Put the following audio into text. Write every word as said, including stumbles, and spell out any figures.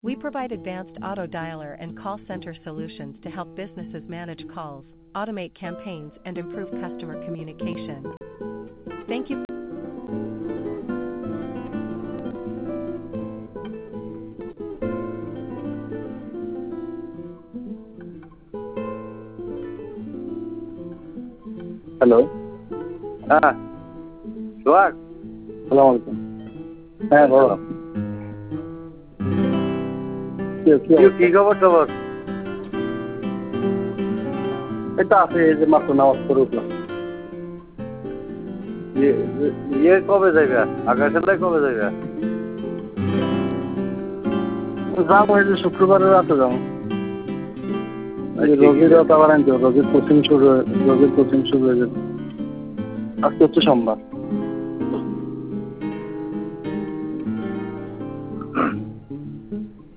We provide advanced auto dialer and call center solutions to help businesses manage calls, automate campaigns, and improve customer communication. Thank you. Hello, হ্যাঁ সোহাগ, সালাম আলাইকুম। হ্যাঁ বলো, কি কি কি কি খবর টবর? এটা আছে, এই যে মাত্র নামাজ পড়ে উঠলাম। ইয়ে ইয়ে কবে যাইবা? আকাশের কবে যাইবা? যাবো, এই যে শুক্রবারের রাতে যাবো। রোগীর রাত আবার আনতে হবে, রোগীর কোচিং শুরু হয়ে রোগীর কোচিং শুরু হয়ে যাবে। আজকে হচ্ছে সোমবার।